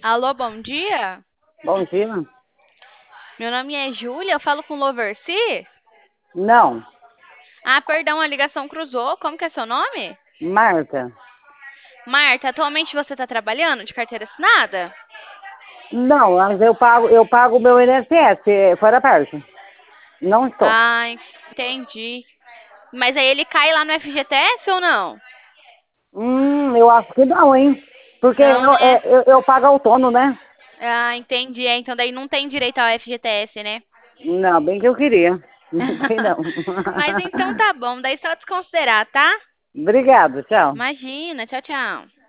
Alô, bom dia. Bom dia. Meu nome é Júlia, eu falo com Loverci. Não, Ah, perdão, a ligação cruzou. Como que é seu nome? Marta. Marta, atualmente você está trabalhando de carteira assinada? Não, mas eu pago o meu INSS fora parte. Não estou. Ah, entendi. Mas aí ele cai lá no FGTS ou não? Eu acho que não, hein? Porque Não, né? eu pago autônomo, né? Ah, entendi. Então daí não tem direito ao FGTS, né? Não, bem que eu queria. Não tem não. Mas então tá bom, daí só desconsiderar, tá? Obrigado, tchau. Imagina, tchau, tchau.